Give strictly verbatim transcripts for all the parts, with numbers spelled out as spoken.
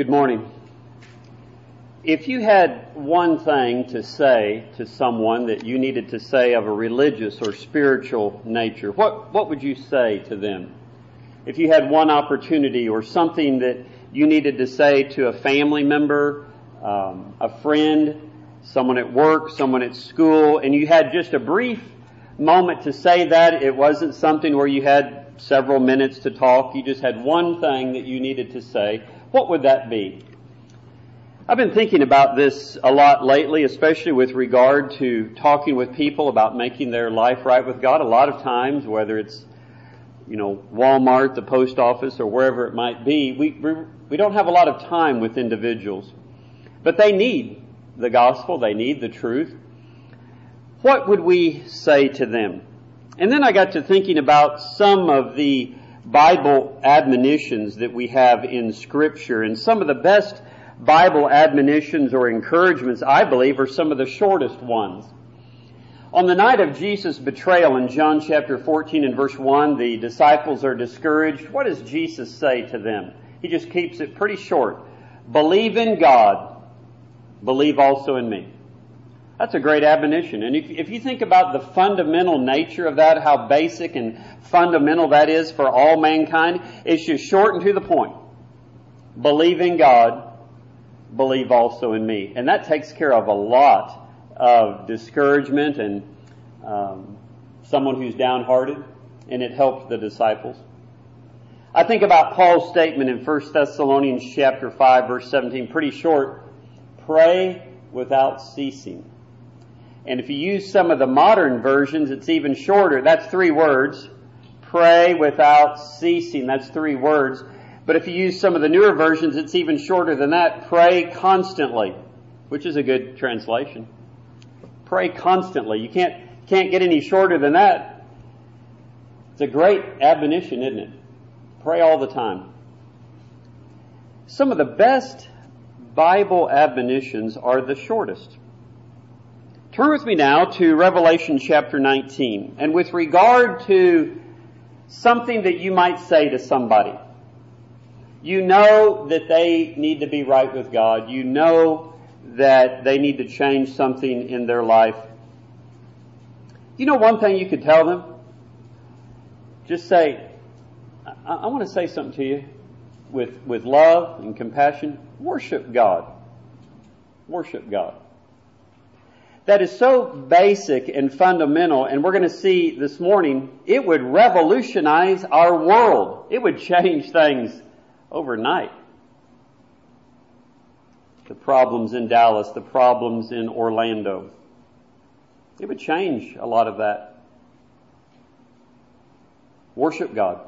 Good morning. If you had one thing to say to someone that you needed to say of a religious or spiritual nature, what, what would you say to them? If you had one opportunity or something that you needed to say to a family member, um, a friend, someone at work, someone at school, and you had just a brief moment to say that, it wasn't something where you had several minutes to talk, you just had one thing that you needed to say, what would that be? I've been thinking about this a lot lately, especially with regard to talking with people about making their life right with God. A lot of times, whether it's, you know, Walmart, the post office, or wherever it might be, we, we, we don't have a lot of time with individuals. But they need the gospel, they need the truth. What would we say to them? And then I got to thinking about some of the Bible admonitions that we have in Scripture, and some of the best Bible admonitions or encouragements, I believe, are some of the shortest ones. On the night of Jesus' betrayal in John chapter fourteen and verse one, the disciples are discouraged. What does Jesus say to them? He just keeps it pretty short. Believe in God, believe also in me. That's a great admonition. And if, if you think about the fundamental nature of that, how basic and fundamental that is for all mankind, it's just short and to the point. Believe in God, believe also in me. And that takes care of a lot of discouragement and um, someone who's downhearted, and it helps the disciples. I think about Paul's statement in First Thessalonians chapter five, verse seventeen, pretty short. Pray without ceasing. And if you use some of the modern versions, it's even shorter. That's three words. Pray without ceasing. That's three words. But if you use some of the newer versions, it's even shorter than that. Pray constantly, which is a good translation. Pray constantly. You can't, can't get any shorter than that. It's a great admonition, isn't it? Pray all the time. Some of the best Bible admonitions are the shortest. Turn with me now to Revelation chapter nineteen. And with regard to something that you might say to somebody, you know that they need to be right with God. You know that they need to change something in their life. You know one thing you could tell them? Just say, I, I want to say something to you with, with love and compassion. Worship God. Worship God. That is so basic and fundamental, and we're going to see this morning, it would revolutionize our world. It would change things overnight. The problems in Dallas, the problems in Orlando. It would change a lot of that. Worship God.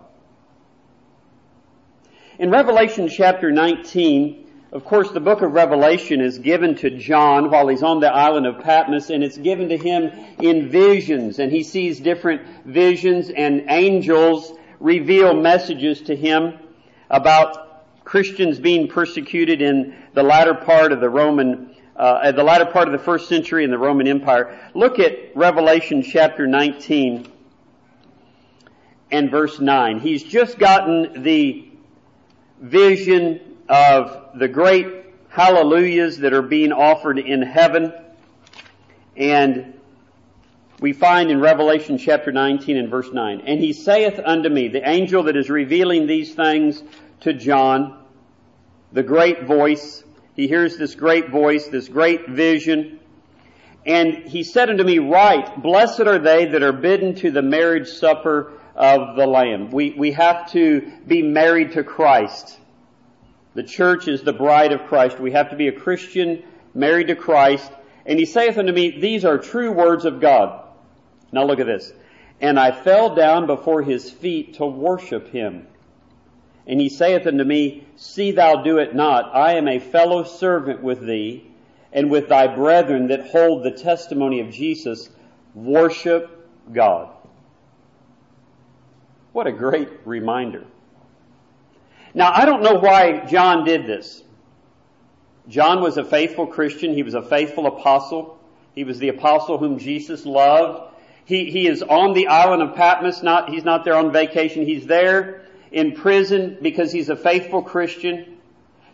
In Revelation chapter nineteen, of course, the book of Revelation is given to John while he's on the island of Patmos, and it's given to him in visions, and he sees different visions, and angels reveal messages to him about Christians being persecuted in the latter part of the Roman, uh, the latter part of the first century in the Roman Empire. Look at Revelation chapter nineteen and verse nine. He's just gotten the vision of the great hallelujahs that are being offered in heaven. And we find in Revelation chapter nineteen and verse nine, and he saith unto me, the angel that is revealing these things to John, the great voice, he hears this great voice, this great vision, and he said unto me, write, blessed are they that are bidden to the marriage supper of the Lamb. We, we have to be married to Christ. The church is the bride of Christ. We have to be a Christian married to Christ. And he saith unto me, these are true words of God. Now look at this. And I fell down before his feet to worship him. And he saith unto me, see thou do it not. I am a fellow servant with thee, and with thy brethren that hold the testimony of Jesus. Worship God. What a great reminder. Now, I don't know why John did this. John was a faithful Christian. He was a faithful apostle. He was the apostle whom Jesus loved. He, he is on the island of Patmos. Not, he's not there on vacation. He's there in prison because he's a faithful Christian.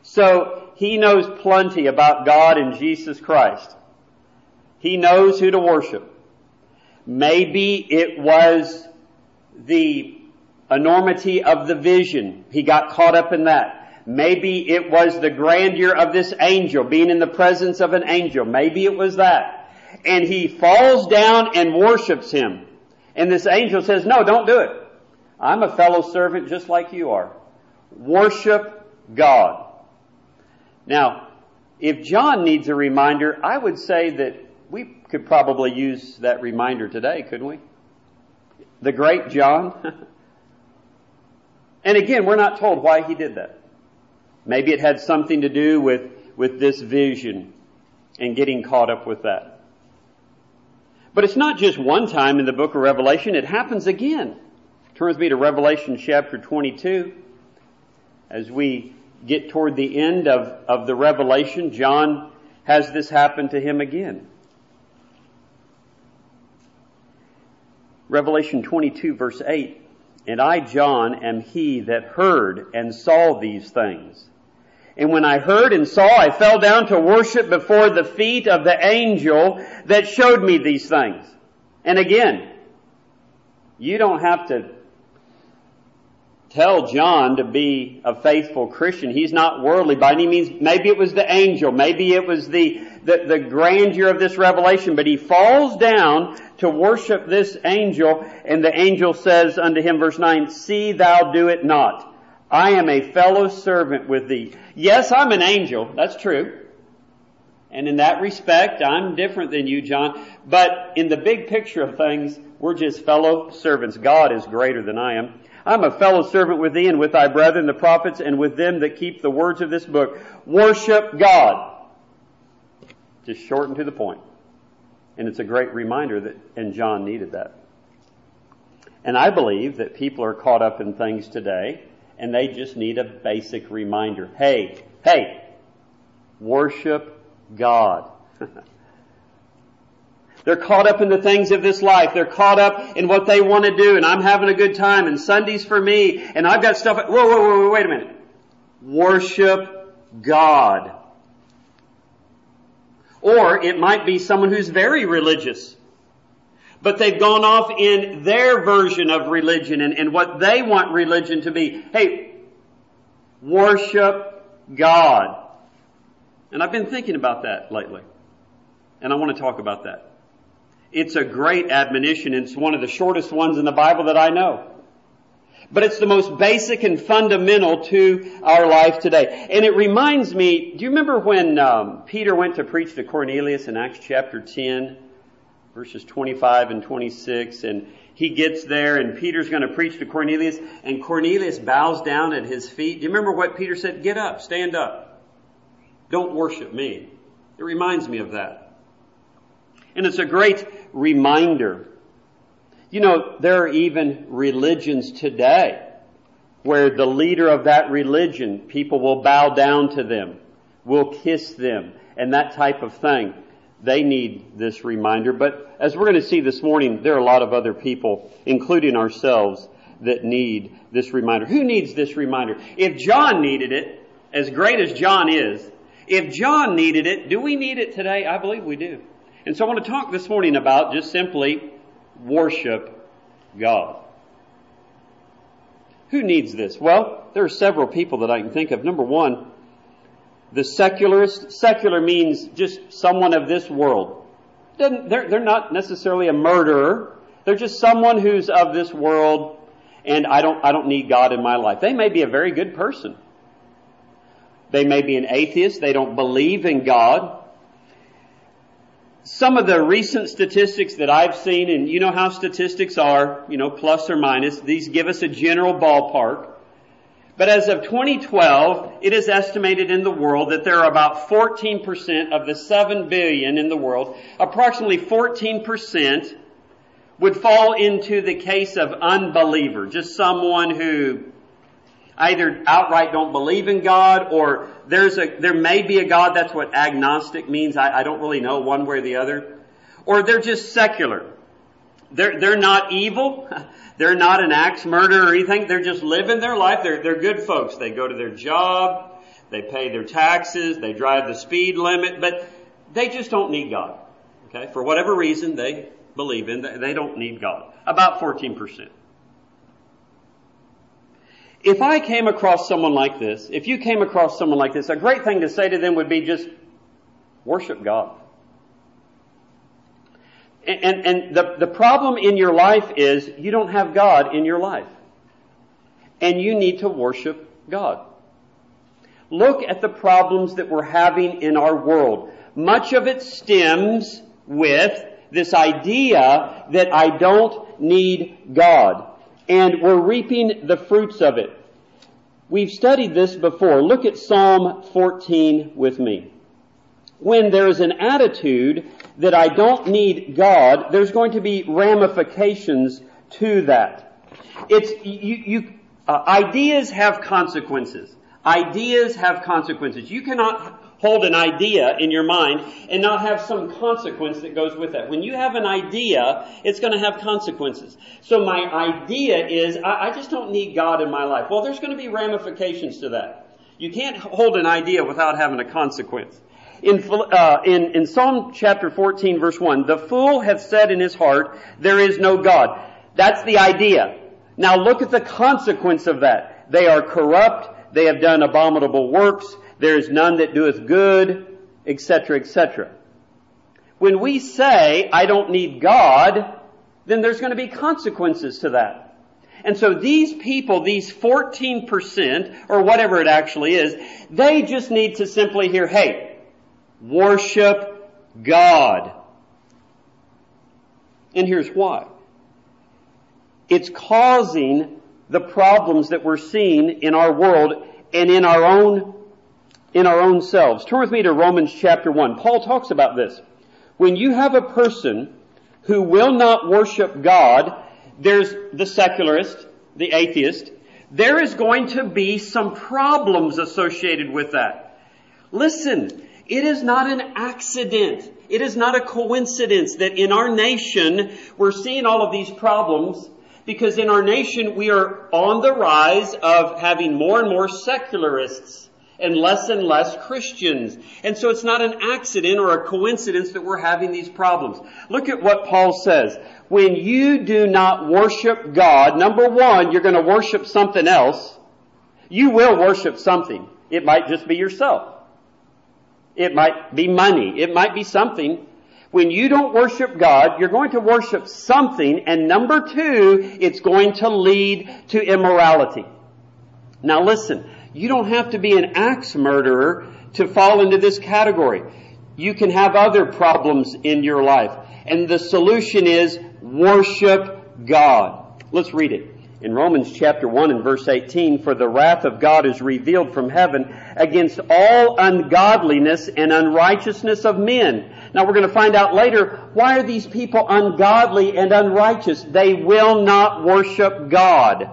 So he knows plenty about God and Jesus Christ. He knows who to worship. Maybe it was the enormity of the vision. He got caught up in that. Maybe it was the grandeur of this angel, being in the presence of an angel. Maybe it was that. And he falls down and worships him. And this angel says, no, don't do it. I'm a fellow servant just like you are. Worship God. Now, if John needs a reminder, I would say that we could probably use that reminder today, couldn't we? The great John. And again, we're not told why he did that. Maybe it had something to do with, with this vision and getting caught up with that. But it's not just one time in the book of Revelation. It happens again. Turns me to Revelation chapter twenty-two. As we get toward the end of, of the Revelation, John has this happen to him again. Revelation twenty-two verse eight. And I, John, am he that heard and saw these things. And when I heard and saw, I fell down to worship before the feet of the angel that showed me these things. And again, you don't have to tell John to be a faithful Christian. He's not worldly by any means. Maybe it was the angel. Maybe it was the, the, the grandeur of this revelation. But he falls down to worship this angel. And the angel says unto him, verse nine, see thou do it not. I am a fellow servant with thee. Yes, I'm an angel. That's true. And in that respect, I'm different than you, John. But in the big picture of things, we're just fellow servants. God is greater than I am. I'm a fellow servant with thee and with thy brethren, the prophets, and with them that keep the words of this book. Worship God. Just short and to the point. And it's a great reminder that, and John needed that. And I believe that people are caught up in things today, and they just need a basic reminder. Hey, hey, worship God. They're caught up in the things of this life. They're caught up in what they want to do, and I'm having a good time, and Sunday's for me, and I've got stuff. Whoa, whoa, whoa, whoa, wait a minute. Worship God. Or it might be someone who's very religious, but they've gone off in their version of religion and, and what they want religion to be. Hey, worship God. And I've been thinking about that lately, and I want to talk about that. It's a great admonition. It's one of the shortest ones in the Bible that I know. But it's the most basic and fundamental to our life today. And it reminds me, do you remember when um, Peter went to preach to Cornelius in Acts chapter ten, verses twenty-five and twenty-six, and he gets there and Peter's going to preach to Cornelius, and Cornelius bows down at his feet. Do you remember what Peter said? Get up, stand up. Don't worship me. It reminds me of that. And it's a great reminder. You know, there are even religions today where the leader of that religion, people will bow down to them, will kiss them, and that type of thing. They need this reminder. But as we're going to see this morning, there are a lot of other people, including ourselves, that need this reminder. Who needs this reminder? If John needed it, as great as John is, if John needed it, do we need it today? I believe we do. And so I want to talk this morning about just simply worship God. Who needs this? Well, there are several people that I can think of. Number one, the secularist. Secular means just someone of this world. They're, they're not necessarily a murderer. They're just someone who's of this world, and I don't, I don't need God in my life. They may be a very good person. They may be an atheist. They don't believe in God. Some of the recent statistics that I've seen, and you know how statistics are, you know, plus or minus, these give us a general ballpark. But as of twenty twelve, it is estimated in the world that there are about fourteen percent of the seven billion in the world, approximately fourteen percent would fall into the case of unbeliever, just someone who either outright don't believe in God, or there's a there may be a God. That's what agnostic means. I, I don't really know one way or the other. Or they're just secular. They're they're not evil. They're not an axe murderer or anything. They're just living their life. They're they're good folks. They go to their job. they pay their taxes, they drive the speed limit, but they just don't need God. Okay? For whatever reason they believe in, they don't need God. About fourteen percent. If I came across someone like this, if you came across someone like this, a great thing to say to them would be just worship God. And, and, and the, the problem in your life is you don't have God in your life. And you need to worship God. Look at the problems that we're having in our world. Much of it stems with this idea that I don't need God. And we're reaping the fruits of it. We've studied this before. Look at Psalm fourteen with me. When there is an attitude that I don't need God, there's going to be ramifications to that. It's, you, you, uh, ideas have consequences. Ideas have consequences. You cannot hold an idea in your mind and not have some consequence that goes with that. When you have an idea, it's going to have consequences. So my idea is, I, I just don't need God in my life. Well, there's going to be ramifications to that. You can't hold an idea without having a consequence. In, uh, in, in Psalm chapter fourteen, verse one, the fool hath said in his heart, there is no God. That's the idea. Now look at the consequence of that. They are corrupt. They have done abominable works. There is none that doeth good, et cetera, et cetera. When we say, I don't need God, then there's going to be consequences to that. And so these people, these fourteen percent, or whatever it actually is, they just need to simply hear, hey, worship God. And here's why. It's causing the problems that we're seeing in our world and in our own in our own selves. Turn with me to Romans chapter one. Paul talks about this. When you have a person who will not worship God, there's the secularist, the atheist, there is going to be some problems associated with that. Listen, it is not an accident. It is not a coincidence that in our nation we're seeing all of these problems, because in our nation we are on the rise of having more and more secularists and less and less Christians. And so it's not an accident or a coincidence that we're having these problems. Look at what Paul says. When you do not worship God, number one, you're going to worship something else. You will worship something. It might just be yourself. It might be money. It might be something. When you don't worship God, you're going to worship something. And number two, it's going to lead to immorality. Now listen, you don't have to be an axe murderer to fall into this category. You can have other problems in your life. And the solution is worship God. Let's read it. In Romans chapter one and verse eighteen, for the wrath of God is revealed from heaven against all ungodliness and unrighteousness of men. Now we're going to find out later, why are these people ungodly and unrighteous? They will not worship God.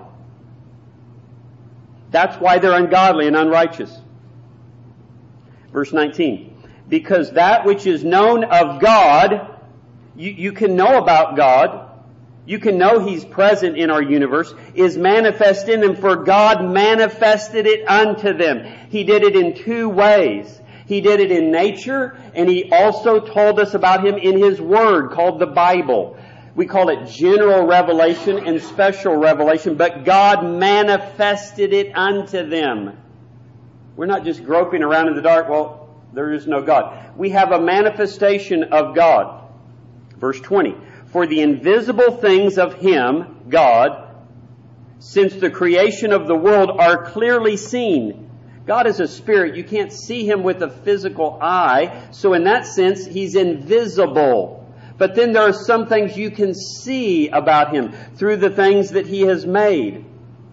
That's why they're ungodly and unrighteous. Verse nineteen, because that which is known of God, you, you can know about God, you can know He's present in our universe, is manifest in them, for God manifested it unto them. He did it in two ways. He did it in nature, and He also told us about Him in His Word, called the Bible. We call it general revelation and special revelation, but God manifested it unto them. We're not just groping around in the dark, well, there is no God. We have a manifestation of God. Verse twenty, for the invisible things of Him, God, since the creation of the world are clearly seen. God is a spirit. You can't see Him with a physical eye. So in that sense, He's invisible. But then there are some things you can see about Him through the things that He has made.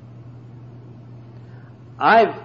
I've,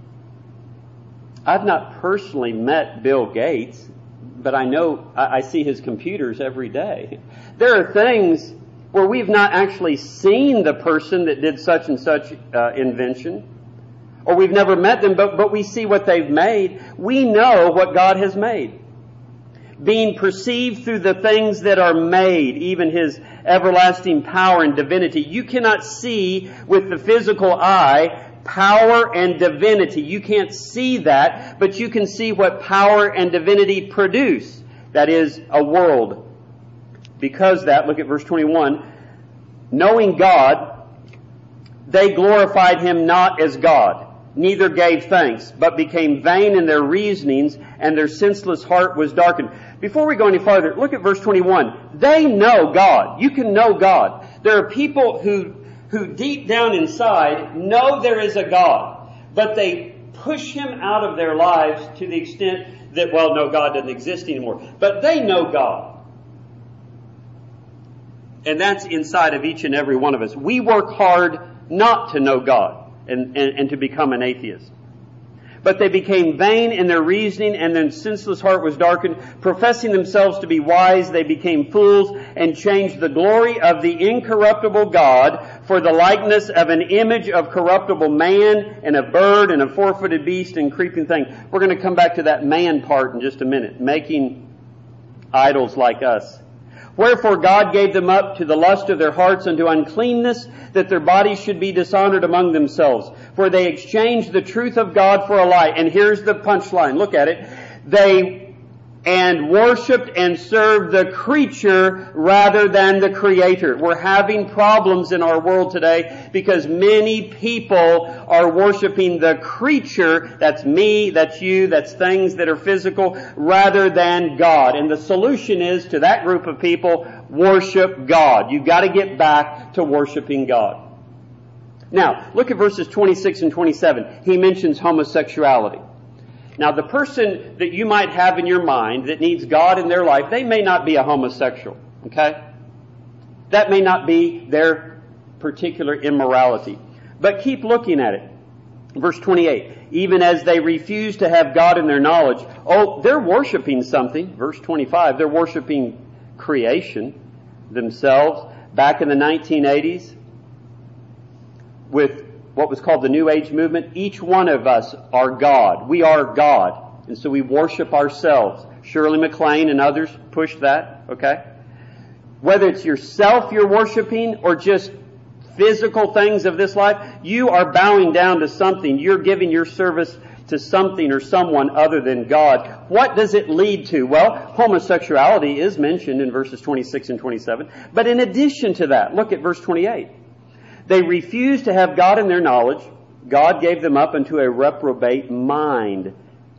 I've not personally met Bill Gates, but I know, I, I see his computers every day. There are things where we've not actually seen the person that did such and such uh, invention, or we've never met them, but, but we see what they've made. We know what God has made. Being perceived through the things that are made, even His everlasting power and divinity. You cannot see with the physical eye power and divinity. You can't see that, but you can see what power and divinity produce. That is, a world. Because that, look at verse twenty-one, knowing God, they glorified Him not as God, neither gave thanks, but became vain in their reasonings, and their senseless heart was darkened. Before we go any farther, look at verse twenty-one. They know God. You can know God. There are people who, who deep down inside know there is a God, but they push Him out of their lives to the extent that, well, no, God doesn't exist anymore. But they know God. And that's inside of each and every one of us. We work hard not to know God and, and, and to become an atheist. But they became vain in their reasoning, and their senseless heart was darkened. Professing themselves to be wise, they became fools and changed the glory of the incorruptible God for the likeness of an image of corruptible man and a bird and a four-footed beast and creeping thing. We're going to come back to that man part in just a minute, making idols like us. Wherefore God gave them up to the lust of their hearts unto uncleanness, that their bodies should be dishonored among themselves. For they exchanged the truth of God for a lie. And here's the punchline. Look at it. They and worshipped and served the creature rather than the Creator. We're having problems in our world today because many people are worshiping the creature, that's me, that's you, that's things that are physical, rather than God. And the solution is to that group of people, worship God. You've got to get back to worshiping God. Now, look at verses twenty-six and twenty-seven. He mentions homosexuality. Now, the person that you might have in your mind that needs God in their life, they may not be a homosexual, okay? That may not be their particular immorality. But keep looking at it. Verse twenty-eight, even as they refuse to have God in their knowledge. Oh, they're worshiping something. Verse twenty-five, they're worshiping creation themselves. Back in the nineteen eighties, with what was called the New Age movement, each one of us are God. We are God. And so we worship ourselves. Shirley MacLaine and others push that, okay? Whether it's yourself you're worshiping or just physical things of this life, you are bowing down to something. You're giving your service to something or someone other than God. What does it lead to? Well, homosexuality is mentioned in verses twenty-six and twenty-seven. But in addition to that, look at verse twenty-eight. They refused to have God in their knowledge. God gave them up unto a reprobate mind.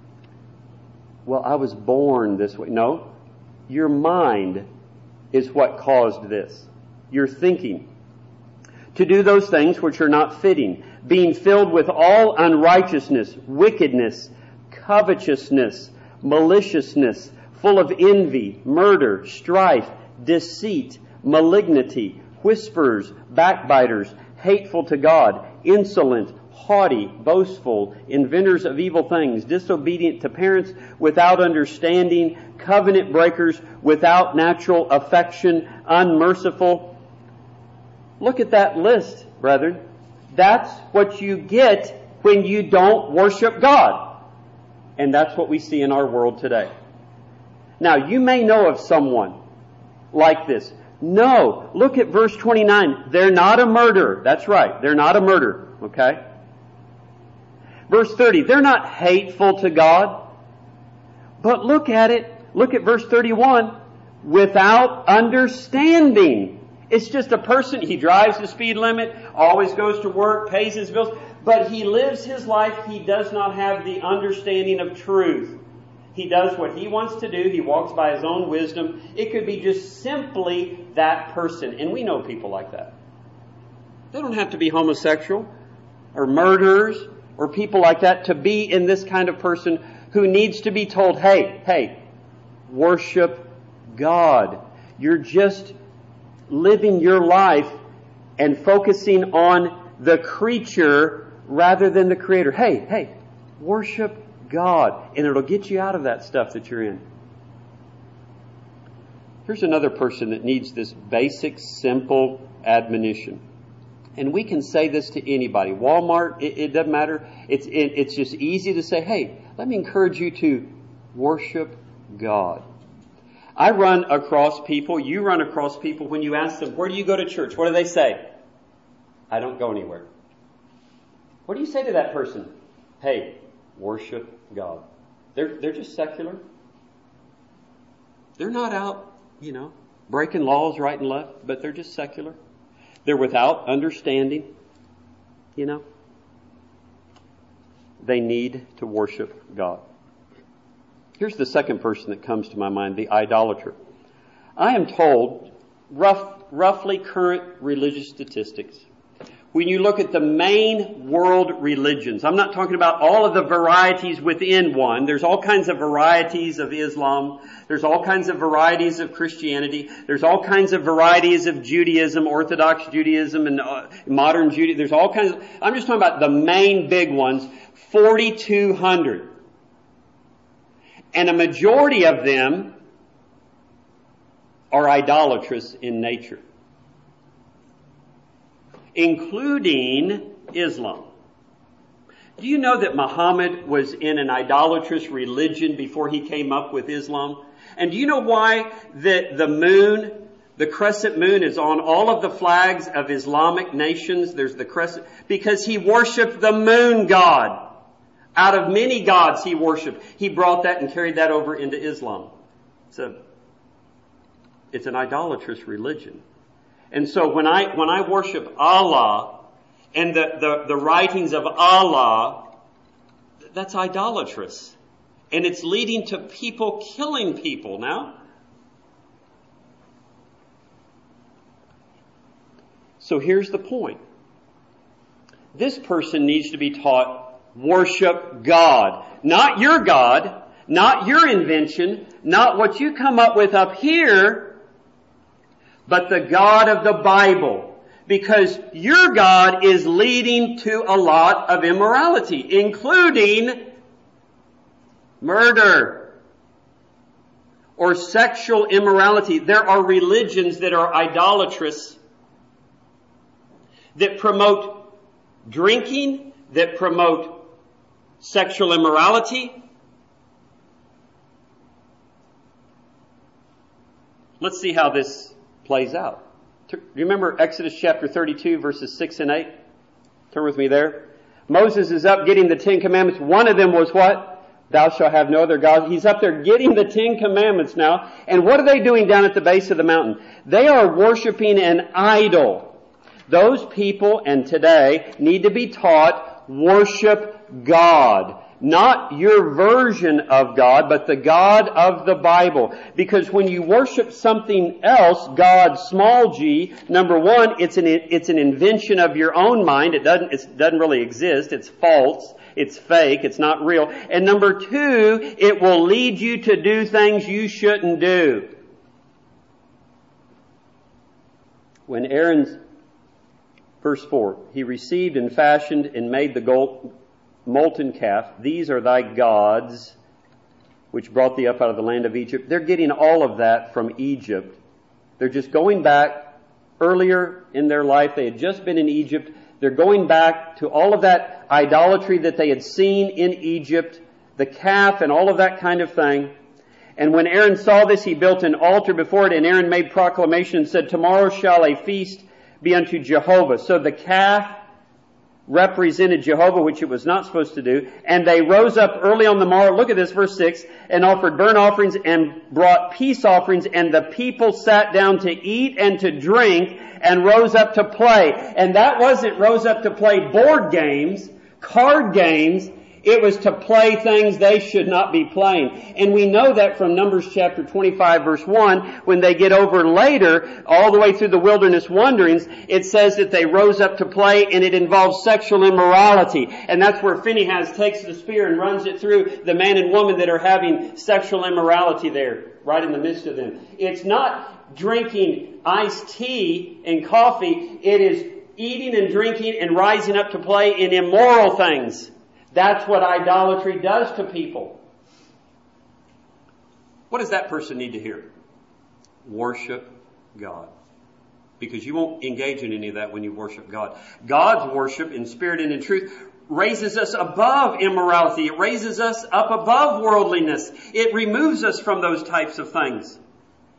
Well, I was born this way. No, your mind is what caused this. Your thinking. To do those things which are not fitting, being filled with all unrighteousness, wickedness, covetousness, maliciousness, full of envy, murder, strife, deceit, malignity, whisperers, backbiters, hateful to God, insolent, haughty, boastful, inventors of evil things, disobedient to parents, without understanding, covenant breakers, without natural affection, unmerciful. Look at that list, brethren. That's what you get when you don't worship God. And that's what we see in our world today. Now, you may know of someone like this. No. Look at verse twenty-nine. They're not a murderer. That's right. They're not a murderer. Okay? Verse thirty. They're not hateful to God. But look at it. Look at verse thirty-one. Without understanding. It's just a person. He drives the speed limit, always goes to work, pays his bills, but he lives his life. He does not have the understanding of truth. He does what he wants to do. He walks by his own wisdom. It could be just simply that person. And we know people like that. They don't have to be homosexual or murderers or people like that to be in this kind of person who needs to be told, hey, hey, worship God. You're just living your life and focusing on the creature rather than the Creator. Hey, hey, worship God, and it'll get you out of that stuff that you're in. Here's another person that needs this basic, simple admonition. And we can say this to anybody. Walmart, it, it doesn't matter. It's, it, it's just easy to say, hey, let me encourage you to worship God. I run across people, you run across people, when you ask them, where do you go to church? What do they say? I don't go anywhere. What do you say to that person? Hey, worship God. They're, they're just secular. They're not out, you know, breaking laws right and left, but they're just secular. They're without understanding, you know. They need to worship God. Here's the second person that comes to my mind, the idolater. I am told, rough, roughly current religious statistics, when you look at the main world religions, I'm not talking about all of the varieties within one. There's all kinds of varieties of Islam. There's all kinds of varieties of Christianity. There's all kinds of varieties of Judaism, Orthodox Judaism and uh, modern Judaism. There's all kinds of, I'm just talking about the main big ones, forty-two hundred. And a majority of them are idolatrous in nature, including Islam. Do you know that Muhammad was in an idolatrous religion before he came up with Islam? And do you know why the, the moon, the crescent moon, is on all of the flags of Islamic nations? There's the crescent, because he worshipped the moon god. Out of many gods he worshipped. He brought that and carried that over into Islam. It's a, it's an idolatrous religion. And so when I, when I worship Allah and the, the, the writings of Allah, that's idolatrous. And it's leading to people killing people now. So here's the point. This person needs to be taught worship God. Not your God, not your invention, not what you come up with up here, but the God of the Bible. Because your God is leading to a lot of immorality, including murder or sexual immorality. There are religions that are idolatrous, that promote drinking, that promote sexual immorality. Let's see how this plays out. Do you remember Exodus chapter thirty-two, verses six and eight? Turn with me there. Moses is up getting the Ten Commandments. One of them was what? Thou shalt have no other gods. He's up there getting the Ten Commandments now. And what are they doing down at the base of the mountain? They are worshiping an idol. Those people, and today, need to be taught worship God. Not your version of God, but the God of the Bible. Because when you worship something else, God, small g, number one, it's an, it's an invention of your own mind. It doesn't, it doesn't really exist. It's false. It's fake. It's not real. And number two, it will lead you to do things you shouldn't do. When Aaron's, verse four, he received and fashioned and made the gold, molten calf. These are thy gods, which brought thee up out of the land of Egypt. They're getting all of that from Egypt. They're just going back earlier in their life. They had just been in Egypt. They're going back to all of that idolatry that they had seen in Egypt, the calf and all of that kind of thing. And when Aaron saw this, he built an altar before it, and Aaron made proclamation and said, tomorrow shall a feast be unto Jehovah. So the calf represented Jehovah, which it was not supposed to do. And they rose up early on the morrow, look at this, verse six, and offered burnt offerings and brought peace offerings, and the people sat down to eat and to drink and rose up to play. And that wasn't rose up to play board games, card games. It was to play things they should not be playing. And we know that from Numbers chapter twenty-five verse one, when they get over later, all the way through the wilderness wanderings, it says that they rose up to play, and it involves sexual immorality. And that's where Phinehas takes the spear and runs it through the man and woman that are having sexual immorality there, right in the midst of them. It's not drinking iced tea and coffee. It is eating and drinking and rising up to play in immoral things. That's what idolatry does to people. What does that person need to hear? Worship God. Because you won't engage in any of that when you worship God. God's worship in spirit and in truth raises us above immorality. It raises us up above worldliness. It removes us from those types of things.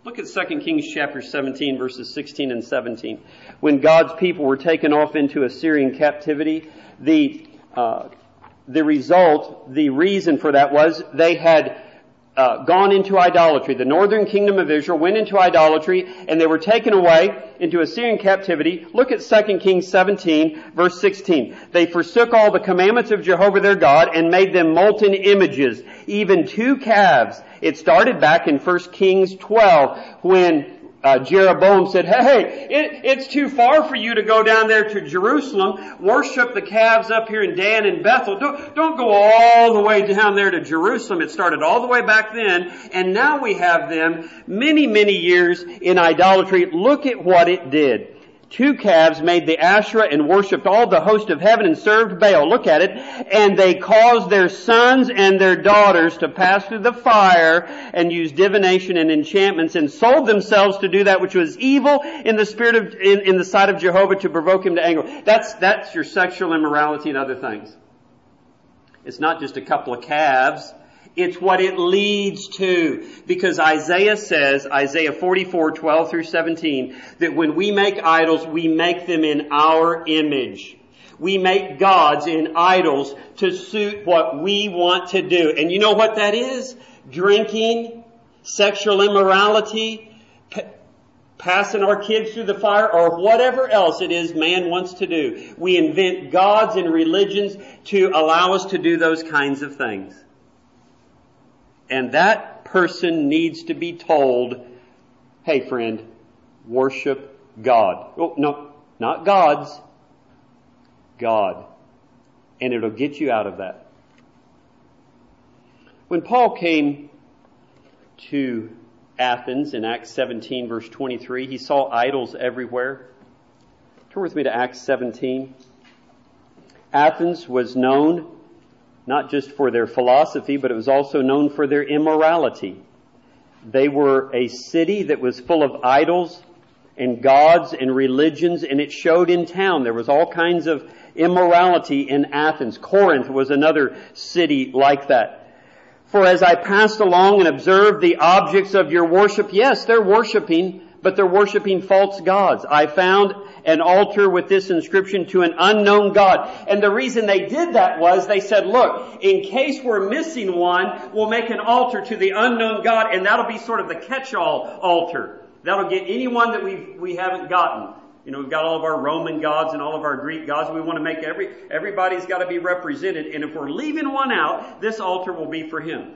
Look at Second Kings chapter seventeen, verses sixteen and seventeen. When God's people were taken off into Assyrian captivity, the uh, the result, the reason for that was they had uh, gone into idolatry. The northern kingdom of Israel went into idolatry, and they were taken away into Assyrian captivity. Look at Second Kings seventeen, verse sixteen. They forsook all the commandments of Jehovah their God and made them molten images, even two calves. It started back in First Kings twelve when uh, Jeroboam said, hey, it, it's too far for you to go down there to Jerusalem. Worship the calves up here in Dan and Bethel. Don't, don't go all the way down there to Jerusalem. It started all the way back then, and now we have them many, many years in idolatry. Look at what it did. Two calves made the Asherah and worshipped all the host of heaven and served Baal. Look at it. And they caused their sons and their daughters to pass through the fire and use divination and enchantments and sold themselves to do that which was evil in the spirit of, in, in the sight of Jehovah to provoke him to anger. That's, that's your sexual immorality and other things. It's not just a couple of calves. It's what it leads to. Because Isaiah says, Isaiah forty-four, twelve through seventeen, that when we make idols, we make them in our image. We make gods in idols to suit what we want to do. And you know what that is? Drinking, sexual immorality, p- passing our kids through the fire, or whatever else it is man wants to do. We invent gods and religions to allow us to do those kinds of things. And that person needs to be told, hey friend, worship God. Oh, no, not gods. God. And it'll get you out of that. When Paul came to Athens in Acts seventeen, verse twenty-three, he saw idols everywhere. Turn with me to Acts seventeen. Athens was known not just for their philosophy, but it was also known for their immorality. They were a city that was full of idols and gods and religions, and it showed in town. There was all kinds of immorality in Athens. Corinth was another city like that. For as I passed along and observed the objects of your worship, yes, they're worshiping, but they're worshiping false gods. I found an altar with this inscription, to an unknown God. And the reason they did that was they said, look, in case we're missing one, we'll make an altar to the unknown God, and that'll be sort of the catch-all altar. That'll get anyone that we we haven't gotten. You know, we've got all of our Roman gods and all of our Greek gods. We want to make every, everybody's got to be represented. And if we're leaving one out, this altar will be for him.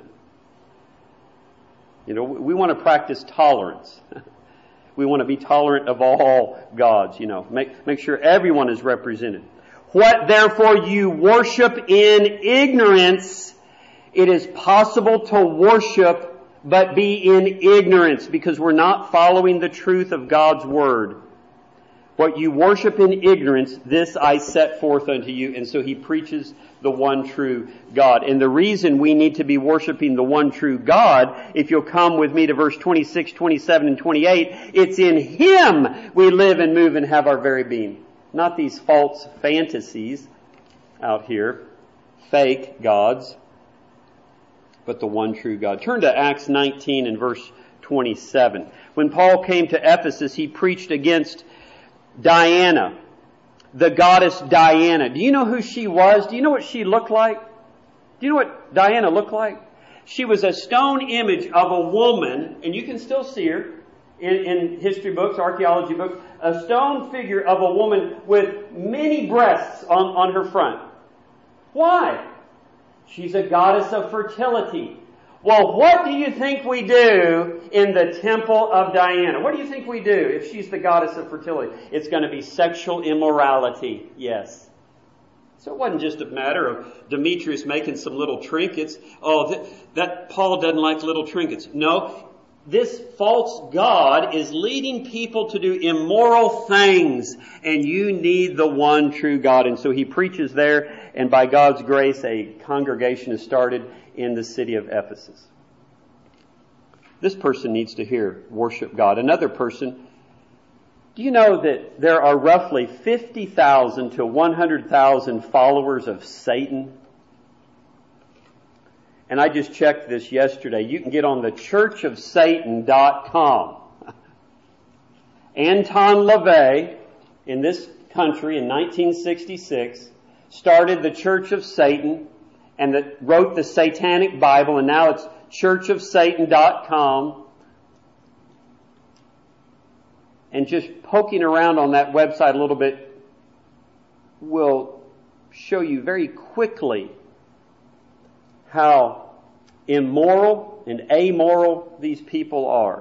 You know, we want to practice tolerance. We want to be tolerant of all gods, you know. Make, make sure everyone is represented. What therefore you worship in ignorance, it is possible to worship but be in ignorance, because we're not following the truth of God's Word. What you worship in ignorance, this I set forth unto you. And so he preaches the one true God. And the reason we need to be worshiping the one true God, if you'll come with me to verse twenty-six, twenty-seven, and twenty-eight, it's in Him we live and move and have our very being. Not these false fantasies out here, fake gods, but the one true God. Turn to Acts nineteen and verse twenty-seven. When Paul came to Ephesus, he preached against Diana, the goddess Diana. Do you know who she was? Do you know what she looked like? Do you know what Diana looked like? She was a stone image of a woman, and you can still see her in, in history books, archaeology books, a stone figure of a woman with many breasts on, on her front. Why? She's a goddess of fertility. Well, what do you think we do in the temple of Diana? What do you think we do if she's the goddess of fertility? It's going to be sexual immorality, yes. So it wasn't just a matter of Demetrius making some little trinkets. Oh, that, that Paul doesn't like little trinkets. No, this false god is leading people to do immoral things, and you need the one true God. And so he preaches there, and by God's grace, a congregation is started in the city of Ephesus. This person needs to hear worship God. Another person, do you know that there are roughly fifty thousand to one hundred thousand followers of Satan? and I just checked this yesterday, you can get on the church of satan dot com. Anton LaVey, in this country in nineteen sixty-six, started the Church of Satan and the, wrote the Satanic Bible, and now it's church of satan dot com. And just poking around on that website a little bit will show you very quickly how immoral and amoral these people are.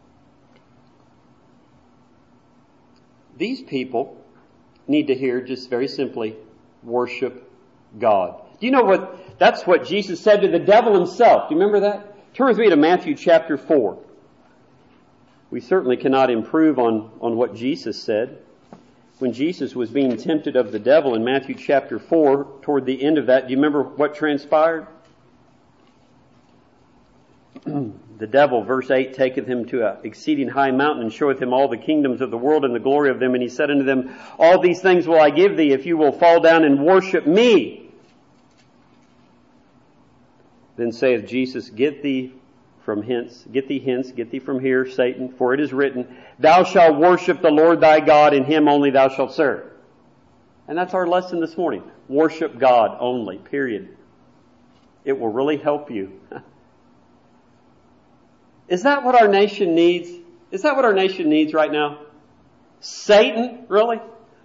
These people need to hear, just very simply, worship God. Do you know what, that's what Jesus said to the devil himself. Do you remember that? Turn with me to Matthew chapter four. We certainly cannot improve on, on what Jesus said. When Jesus was being tempted of the devil in Matthew chapter four, toward the end of that, do you remember what transpired? The devil, verse eight, taketh him to an exceeding high mountain and showeth him all the kingdoms of the world and the glory of them. And he said unto them, all these things will I give thee if you will fall down and worship me. Then saith Jesus, get thee from hence, get thee hence, get thee from here, Satan, for it is written, thou shalt worship the Lord thy God, and him only thou shalt serve. And that's our lesson this morning. Worship God only, period. It will really help you. Is that what our nation needs? Is that what our nation needs right now? Satan, really?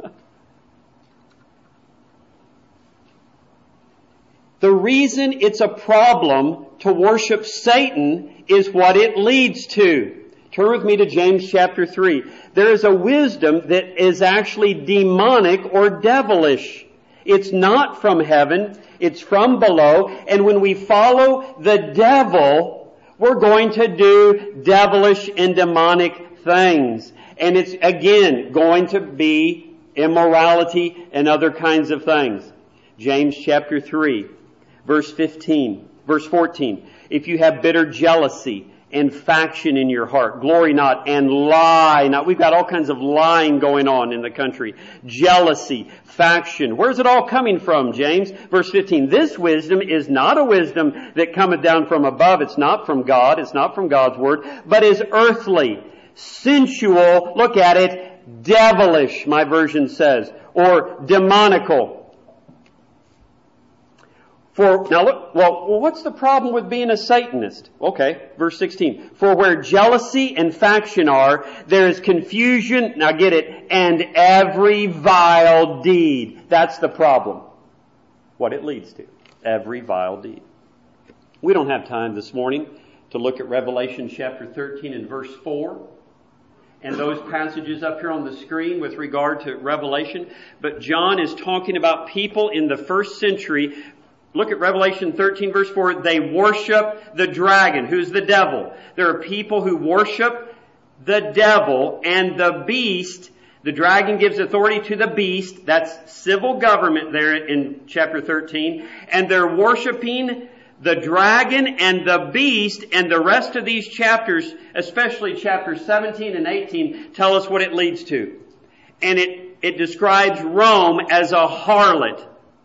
The reason it's a problem to worship Satan is what it leads to. Turn with me to James chapter three. There is a wisdom that is actually demonic or devilish. It's not from heaven. It's from below. And when we follow the devil, we're going to do devilish and demonic things. And it's, again, going to be immorality and other kinds of things. James chapter three, verse fifteen, verse fourteen. If you have bitter jealousy and faction in your heart, glory not and lie not. We've got all kinds of lying going on in the country. Jealousy, faction. Where's it all coming from, James? Verse fifteen. This wisdom is not a wisdom that cometh down from above. It's not from God. It's not from God's word, but is earthly, sensual, look at it, devilish, my version says, or demonical. For, now look, well, well, what's the problem with being a Satanist? Okay, verse sixteen. For where jealousy and faction are, there is confusion, now get it, and every vile deed. That's the problem. What it leads to. Every vile deed. We don't have time this morning to look at Revelation chapter thirteen and verse four. And those passages up here on the screen with regard to Revelation. But John is talking about people in the first century. Look at Revelation thirteen verse four. They worship the dragon. Who's the devil? There are people who worship the devil and the beast. The dragon gives authority to the beast. That's civil government there in chapter thirteen. And they're worshiping the dragon and the beast. And the rest of these chapters, especially chapters seventeen and eighteen, tell us what it leads to. And it, it describes Rome as a harlot.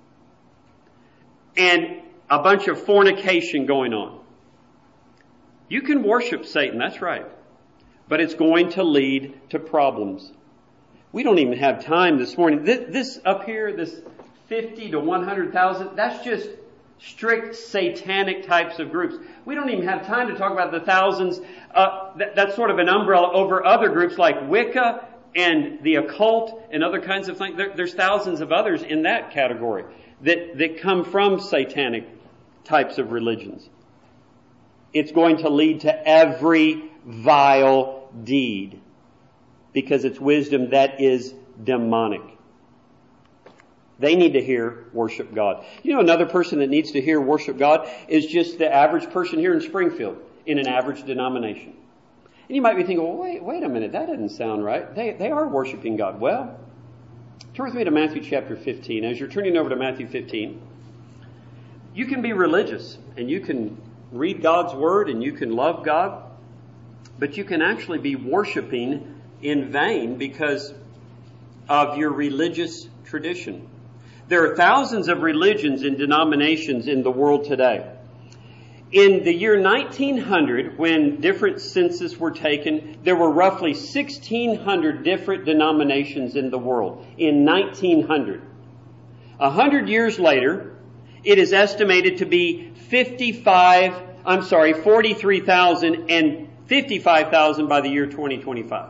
And a bunch of fornication going on. You can worship Satan, that's right. But it's going to lead to problems. We don't even have time this morning. This, this up here, this fifty to one hundred thousand, that's just strict satanic types of groups. We don't even have time to talk about the thousands. Uh, that, that's sort of an umbrella over other groups like Wicca and the occult and other kinds of things. There, there's thousands of others in that category that, that come from satanic types of religions. It's going to lead to every vile deed because it's wisdom that is demonic. They need to hear worship God. You know, another person that needs to hear worship God is just the average person here in Springfield in an average denomination. And you might be thinking, well, wait, wait a minute, that doesn't sound right. They, they are worshiping God. Well, turn with me to Matthew chapter fifteen. As you're turning over to Matthew fifteen, you can be religious and you can read God's Word and you can love God, but you can actually be worshiping in vain because of your religious tradition. There are thousands of religions and denominations in the world today. In the year nineteen hundred, when different censuses were taken, there were roughly sixteen hundred different denominations in the world. In nineteen hundred. A hundred years later, it is estimated to be fifty-five, I'm sorry, forty-three thousand and fifty-five thousand by the year twenty twenty-five.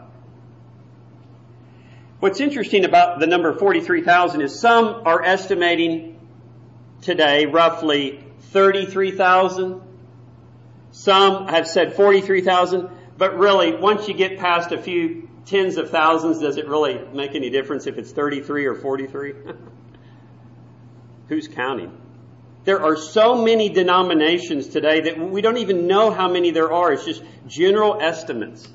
What's interesting about the number forty-three thousand is some are estimating today roughly thirty-three thousand. Some have said forty-three thousand. But really, once you get past a few tens of thousands, does it really make any difference if it's thirty-three or forty-three? Who's counting? There are so many denominations today that we don't even know how many there are. It's just general estimates.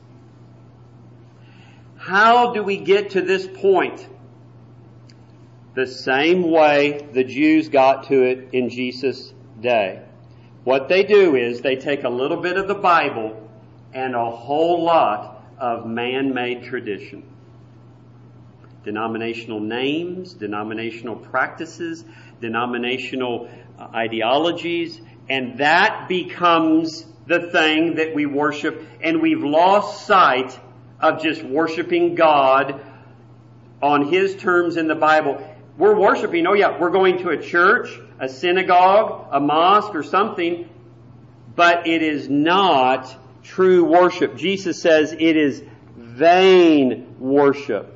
How do we get to this point? The same way the Jews got to it in Jesus' day. What they do is they take a little bit of the Bible and a whole lot of man-made tradition. Denominational names, denominational practices, denominational ideologies, and that becomes the thing that we worship, and we've lost sight of just worshiping God on His terms in the Bible. We're worshiping, oh yeah, we're going to a church, a synagogue, a mosque or something, but it is not true worship. Jesus says it is vain worship.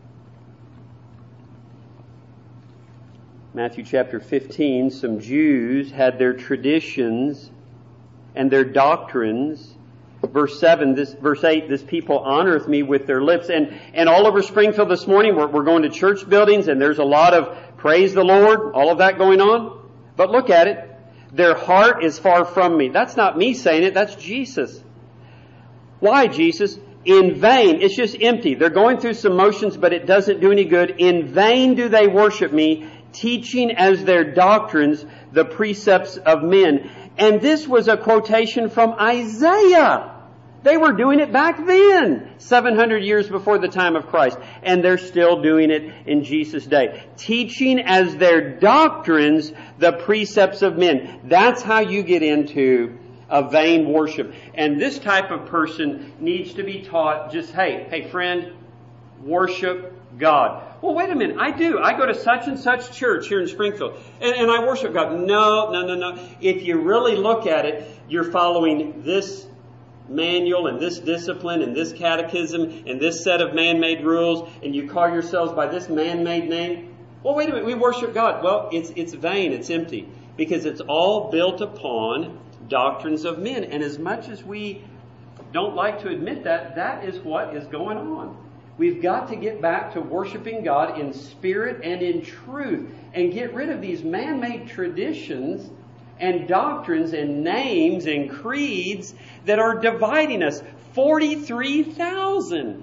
Matthew chapter fifteen, some Jews had their traditions and their doctrines. Verse seven, this, verse eight, this people honoreth me with their lips. And, and all over Springfield this morning, we're, we're going to church buildings and there's a lot of praise the Lord, all of that going on. But look at it. Their heart is far from me. That's not me saying it, that's Jesus. Why, Jesus? In vain. It's just empty. They're going through some motions, but it doesn't do any good. In vain do they worship me, teaching as their doctrines the precepts of men. And this was a quotation from Isaiah. They were doing it back then, seven hundred years before the time of Christ. And they're still doing it in Jesus' day. Teaching as their doctrines the precepts of men. That's how you get into a vain worship. And this type of person needs to be taught just, hey, hey friend, worship God. Well, wait a minute. I do. I go to such and such church here in Springfield, and, and I worship God. No, no, no, no. If you really look at it, you're following this manual and this discipline and this catechism and this set of man-made rules, and you call yourselves by this man-made name. Well, wait a minute. We worship God. Well, it's it's vain. It's empty because it's all built upon doctrines of men. And as much as we don't like to admit that, that is what is going on. We've got to get back to worshiping God in spirit and in truth and get rid of these man-made traditions and doctrines and names and creeds that are dividing us. forty-three thousand.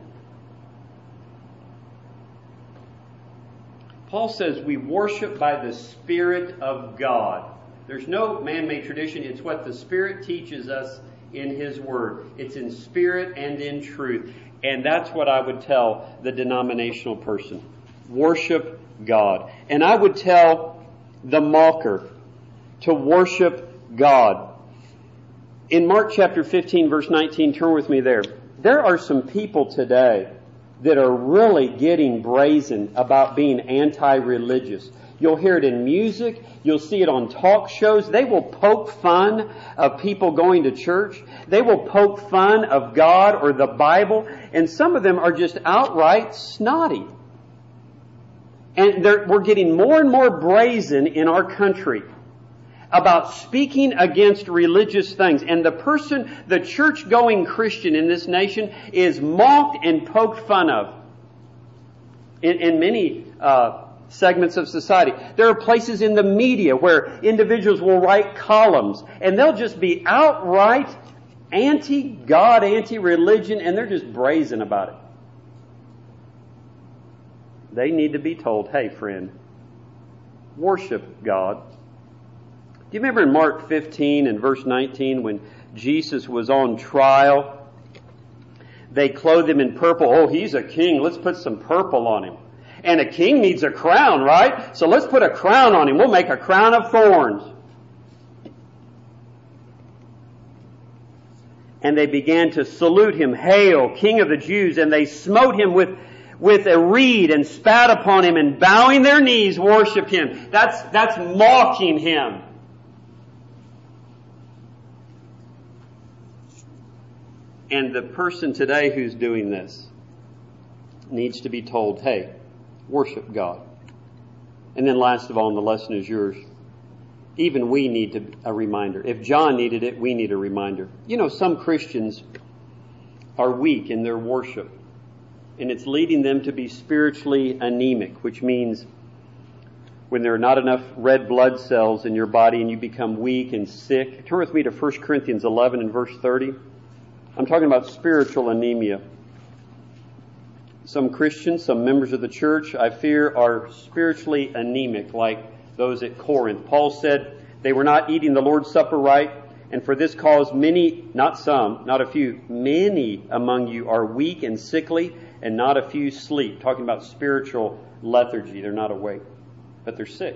Paul says we worship by the Spirit of God. There's no man-made tradition. It's what the Spirit teaches us in His Word. It's in spirit and in truth. And that's what I would tell the denominational person. Worship God. And I would tell the mocker to worship God. In Mark chapter fifteen, verse nineteen, turn with me there. There are some people today that are really getting brazen about being anti-religious. You'll hear it in music. You'll see it on talk shows. They will poke fun of people going to church. They will poke fun of God or the Bible. And some of them are just outright snotty. And we're getting more and more brazen in our country about speaking against religious things. And the person, the church-going Christian in this nation is mocked and poked fun of in, in many uh segments of society. There are places in the media where individuals will write columns and they'll just be outright anti-God, anti-religion, and they're just brazen about it. They need to be told, hey friend, worship God. Do you remember in Mark fifteen and verse nineteen when Jesus was on trial? They clothed him in purple. Oh, he's a king. Let's put some purple on him. And a king needs a crown, right? So let's put a crown on him. We'll make a crown of thorns. and they began to salute him, "Hail, King of the Jews!" And they smote him with, with a reed and spat upon him, and bowing their knees worshiped him. That's, that's mocking him. And the person today who's doing this needs to be told, hey, worship God. And then last of all, and the lesson is yours, even we need to, a reminder. If John needed it, we need a reminder. You know, some Christians are weak in their worship, and it's leading them to be spiritually anemic, which means when there are not enough red blood cells in your body and you become weak and sick. Turn with me to First Corinthians eleven and verse thirty. I'm talking about spiritual anemia. Some Christians, some members of the church, I fear, are spiritually anemic, like those at Corinth. Paul said they were not eating the Lord's Supper right, and for this cause many, not some, not a few, many among you are weak and sickly, and not a few sleep. Talking about spiritual lethargy. They're not awake, but they're sick.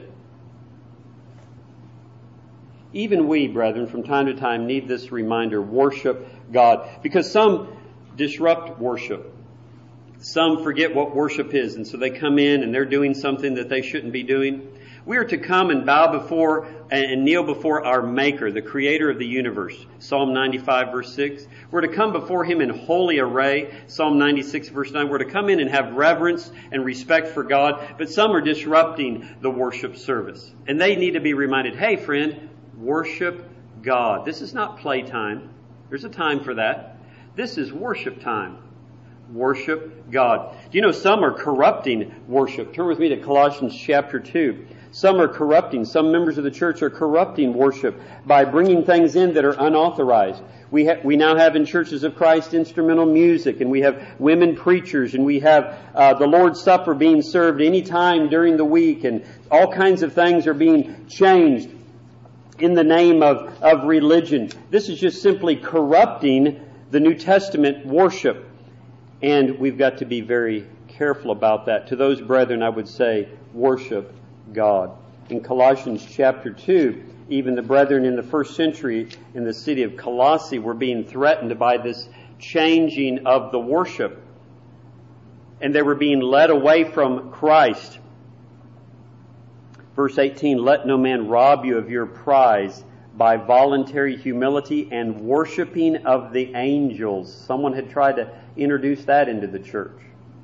Even we, brethren, from time to time need this reminder, worship God. Because some disrupt worship. Some forget what worship is, and so they come in and they're doing something that they shouldn't be doing. We are to come and bow before and kneel before our Maker, the Creator of the universe. Psalm ninety-five, verse six. We're to come before Him in holy array. Psalm ninety-six, verse nine. We're to come in and have reverence and respect for God. But some are disrupting the worship service. And they need to be reminded, hey friend, worship God. This is not playtime. There's a time for that. This is worship time. Worship God. Do you know some are corrupting worship? Turn with me to Colossians chapter two. Some are corrupting, some members of the church are corrupting worship by bringing things in that are unauthorized. We ha- we now have in churches of Christ instrumental music, and we have women preachers, and we have uh, the Lord's Supper being served any time during the week, and all kinds of things are being changed in the name of, of religion. This is just simply corrupting the New Testament worship. And we've got to be very careful about that. To those brethren, I would say, worship God. In Colossians chapter two, even the brethren in the first century in the city of Colossae were being threatened by this changing of the worship. And they were being led away from Christ. Verse eighteen, let no man rob you of your prize by voluntary humility and worshiping of the angels. Someone had tried to introduce that into the church.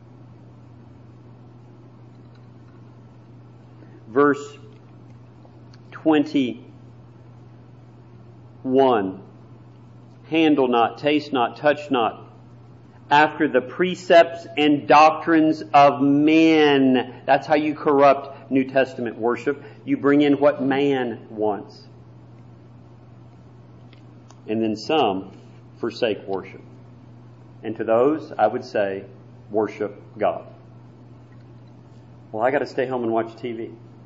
Verse twenty-one. Handle not, taste not, touch not, after the precepts and doctrines of men. That's how you corrupt New Testament worship. You bring in what man wants. And then some forsake worship. And to those, I would say, worship God. Well, I got to stay home and watch T V.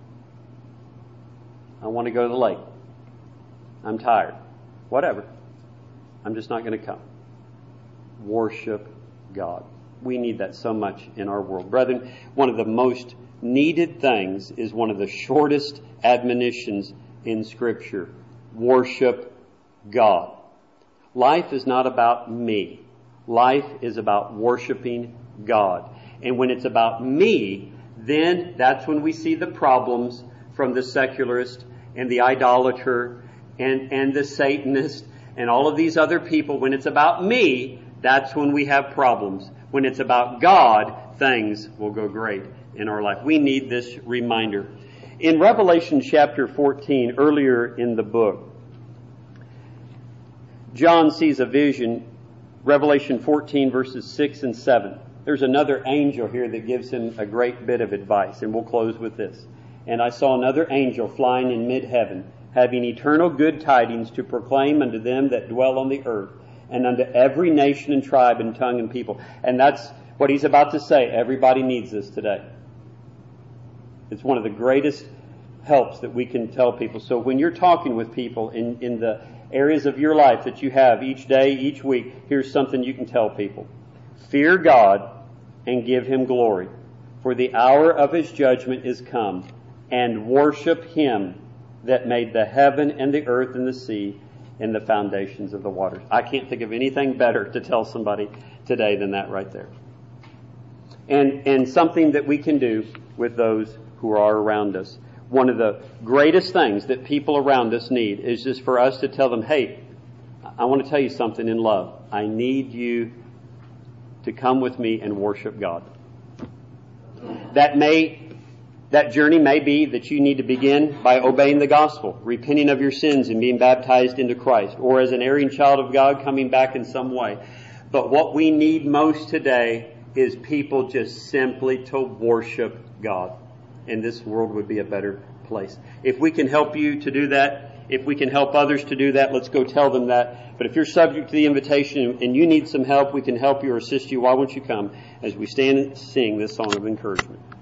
I want to go to the lake. I'm tired. Whatever. I'm just not going to come. Worship God. We need that so much in our world. Brethren, one of the most needed things is one of the shortest admonitions in Scripture. Worship God. Life is not about me. Life is about worshiping God. And when it's about me, then that's when we see the problems from the secularist and the idolater and, and the Satanist and all of these other people. When it's about me, that's when we have problems. When it's about God, things will go great in our life. We need this reminder. In Revelation chapter fourteen, earlier in the book, John sees a vision, Revelation fourteen, verses six and seven. There's another angel here that gives him a great bit of advice, and we'll close with this. And I saw another angel flying in mid-heaven, having eternal good tidings to proclaim unto them that dwell on the earth, and unto every nation and tribe and tongue and people. And that's what he's about to say. Everybody needs this today. It's one of the greatest helps that we can tell people. So when you're talking with people in, in the areas of your life that you have each day, each week, here's something you can tell people. Fear God and give Him glory, for the hour of His judgment is come, and worship Him that made the heaven and the earth and the sea, in the foundations of the waters. I can't think of anything better to tell somebody today than that right there. And, and something that we can do with those who are around us. One of the greatest things that people around us need is just for us to tell them, hey, I want to tell you something in love. I need you to come with me and worship God. That may, that journey may be that you need to begin by obeying the gospel, repenting of your sins and being baptized into Christ, or as an erring child of God coming back in some way. But what we need most today is people just simply to worship God. And this world would be a better place. If we can help you to do that, if we can help others to do that, let's go tell them that. But if you're subject to the invitation and you need some help, we can help you or assist you. Why won't you come as we stand and sing this song of encouragement?